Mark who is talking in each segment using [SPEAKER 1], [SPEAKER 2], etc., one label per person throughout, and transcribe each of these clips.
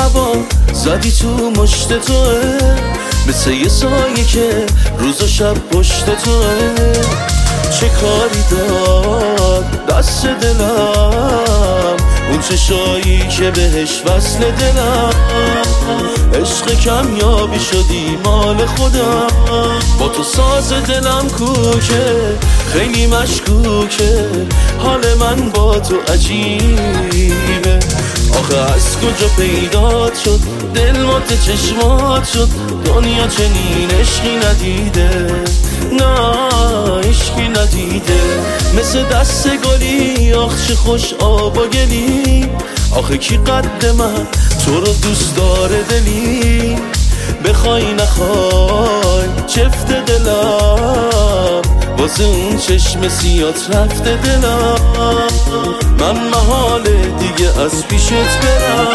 [SPEAKER 1] هوا زدی تو مشت توه، مثل یه سایه که روز و شب پشت توه. چه کاری داد دست دلم، اون چشایی که بهش وصل دلم. عشق کمیابی شدی مال خودم، با تو ساز دلم کوکه، خیلی مشکوکه. حال من با تو عجیبه، آخه از کجا پیدات شد دل مات چشمات شد. دنیا چنین عشقی ندیده، نه عشقی ندیده. مثل دست گلی آخ چه خوش آب و گلی. آخه کی قد من تو رو دوست داره دلی، بخوای نخوای چفت دلم، واسه اون چشم سیات رفته دلم. من محاله دیگه از پیشت برم.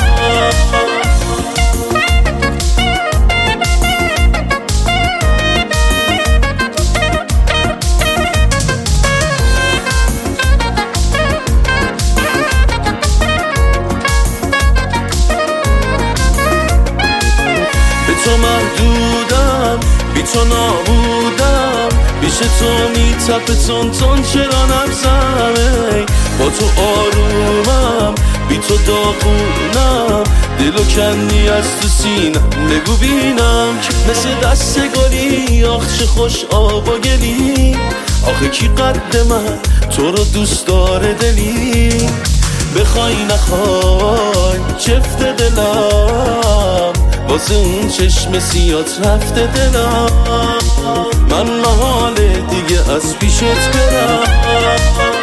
[SPEAKER 1] تو محدودم، بی تو نابودم، پیش تو میتپه تون تون چرا نبزمه. با تو آرومم، بی تو داغونم، دلو کندی از تو سینم. بگو بینم که مثل دست گلی آخ چه خوش آب و گلی. آخه کی قد من تو رو دوست داره دلی، بخوای نخوای چفت دلم، واسه اون چشم سیات رفته دلم. من محاله دیگه از پیشت برم.